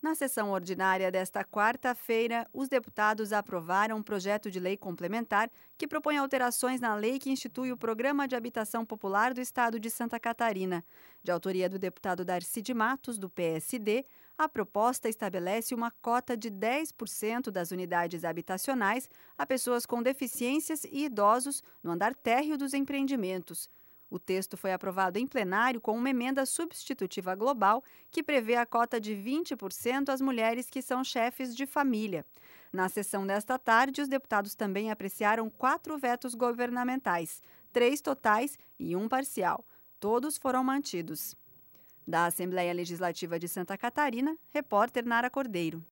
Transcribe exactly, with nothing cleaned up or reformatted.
Na sessão ordinária desta quarta-feira, os deputados aprovaram um projeto de lei complementar que propõe alterações na lei que institui o Programa de Habitação Popular do Estado de Santa Catarina. De autoria do deputado Darcy de Matos, do P S D, a proposta estabelece uma cota de dez por cento das unidades habitacionais a pessoas com deficiências e idosos no andar térreo dos empreendimentos. O texto foi aprovado em plenário com uma emenda substitutiva global que prevê a cota de vinte por cento às mulheres que são chefes de família. Na sessão desta tarde, os deputados também apreciaram quatro vetos governamentais, três totais e um parcial. Todos foram mantidos. Da Assembleia Legislativa de Santa Catarina, repórter Nara Cordeiro.